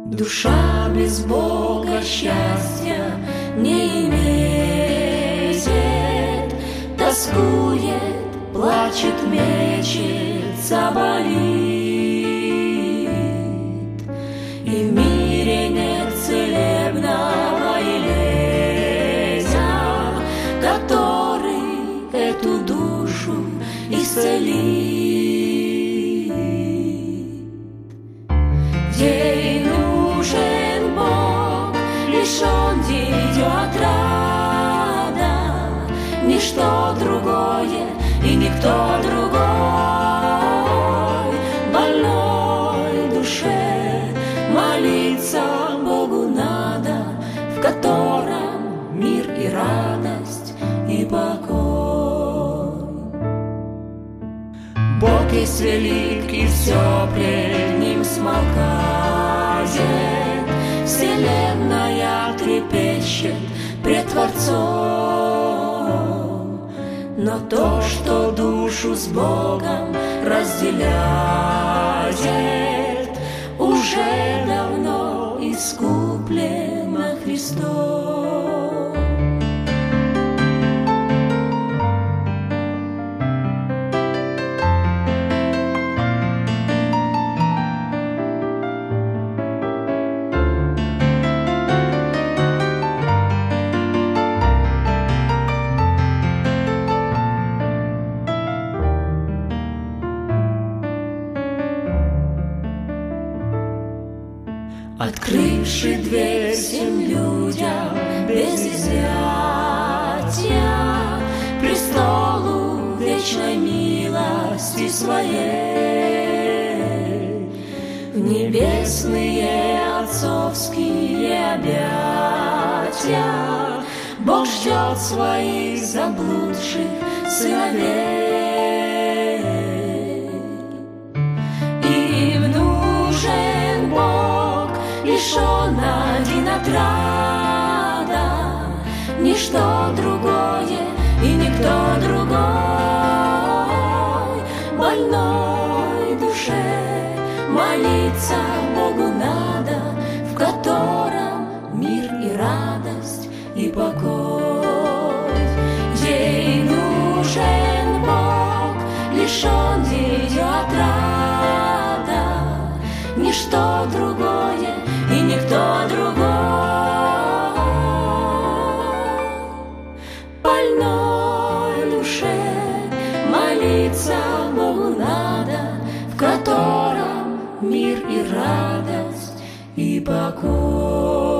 Душа без Бога счастья не имеет, тоскует, плачет, мечется, болит. И в мире нет целебного елея, который эту душу исцелит. Ей нужен Бог, лишь Он дитя отрада, ничто другое и никто другой. Больной душе молиться Богу надо, в котором мир и радость и покой. Бог есть велик, и все пред Ним смолкает, вселенная трепещет пред Творцом. Но то, что душу с Богом разделяет, уже давно искуплено Христом. Открывши дверь всем людям без изъятия, престолу вечной милости своей, в небесные отцовские объятия Бог ждет своих заблудших сыновей. Им нужен Бог, лишь Он один отрада, ничто другое и никто другой. Больной душе молиться Богу надо, в котором мир и радость и покой. Ей нужен Бог, лишь Он дитя отрада, ничто другое и никто другой. Больной душе молиться Богу надо, в котором мир и радость и покой.